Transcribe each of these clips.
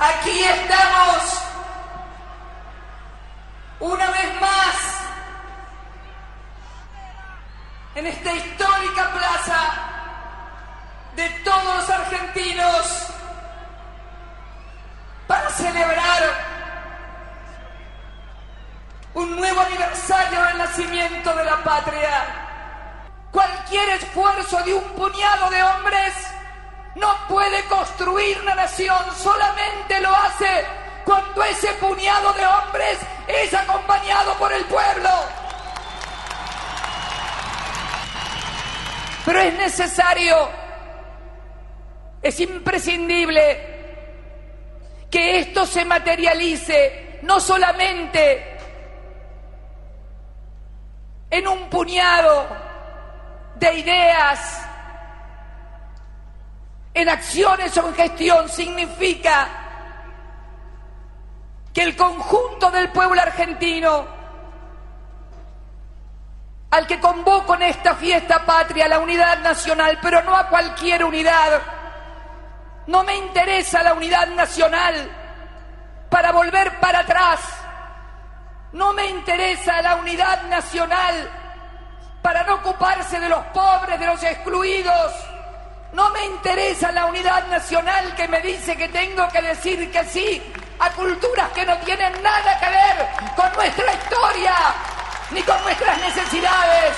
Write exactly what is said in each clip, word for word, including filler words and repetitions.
Aquí estamos, una vez más, en esta histórica plaza de todos los argentinos, para celebrar un nuevo aniversario del nacimiento de la patria. Cualquier esfuerzo de un puñado de hombres no puede construir una nación, solamente lo hace cuando ese puñado de hombres es acompañado por el pueblo. Pero es necesario, es imprescindible que esto se materialice no solamente en un puñado de ideas, en acciones o en gestión. Significa que el conjunto del pueblo argentino, al que convoco en esta fiesta patria, la unidad nacional, pero no a cualquier unidad. No me interesa la unidad nacional para volver para atrás. No me interesa la unidad nacional para no ocuparse de los pobres, de los excluidos. No me interesa la unidad nacional que me dice que tengo que decir que sí a culturas que no tienen nada que ver con nuestra historia ni con nuestras necesidades.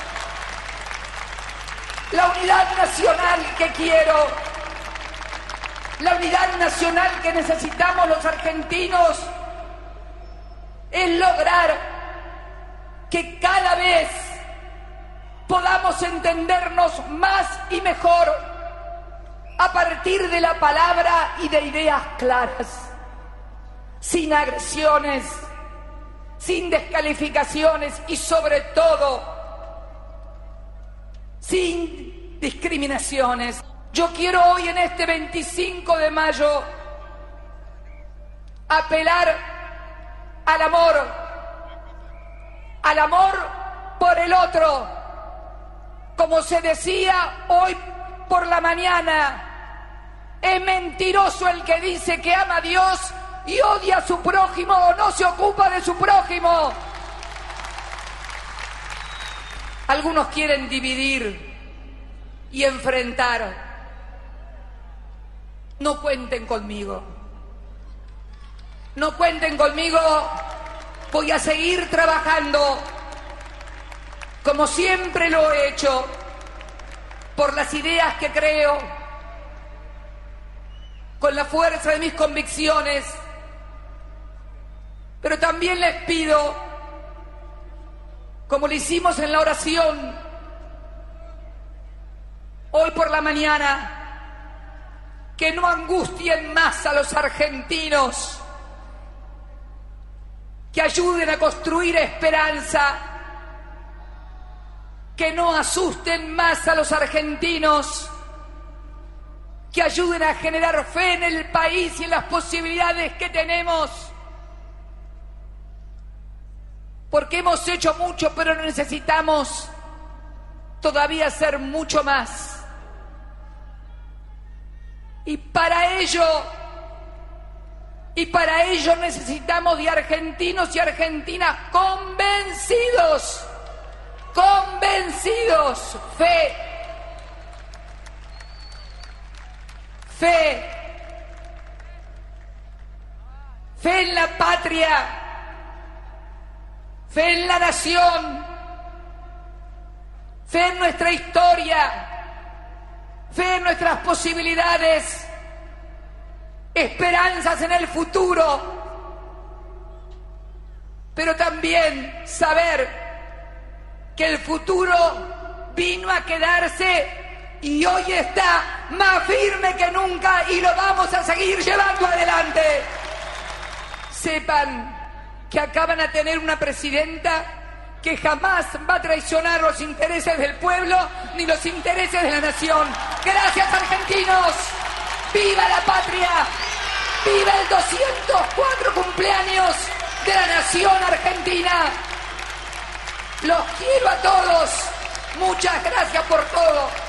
La unidad nacional que quiero, la unidad nacional que necesitamos los argentinos, es lograr que cada vez podamos entendernos más y mejor a partir de la palabra y de ideas claras, sin agresiones, sin descalificaciones y sobre todo sin discriminaciones. Yo quiero hoy, en este veinticinco de mayo, apelar al amor, al amor por el otro. Como se decía hoy por la mañana, es mentiroso el que dice que ama a Dios y odia a su prójimo o no se ocupa de su prójimo. Algunos quieren dividir y enfrentar. No cuenten conmigo. No cuenten conmigo. Voy a seguir trabajando como siempre lo he hecho, por las ideas que creo, con la fuerza de mis convicciones. Pero también les pido, como lo hicimos en la oración hoy por la mañana, que no angustien más a los argentinos, que ayuden a construir esperanza, que no asusten más a los argentinos, que ayuden a generar fe en el país y en las posibilidades que tenemos, porque hemos hecho mucho, pero necesitamos todavía hacer mucho más. Y para ello, y para ello necesitamos de argentinos y argentinas convencidos, convencidos, fe, fe, fe en la patria, fe en la nación, fe en nuestra historia, fe en nuestras posibilidades, esperanzas en el futuro, pero también saber que el futuro vino a quedarse y hoy está más firme que nunca y lo vamos a seguir llevando adelante. Sepan que acaban a tener una presidenta que jamás va a traicionar los intereses del pueblo ni los intereses de la nación. Gracias, argentinos. ¡Viva la patria! ¡Viva el doscientos cuatro cumpleaños de la nación argentina! Los quiero a todos. Muchas gracias por todo.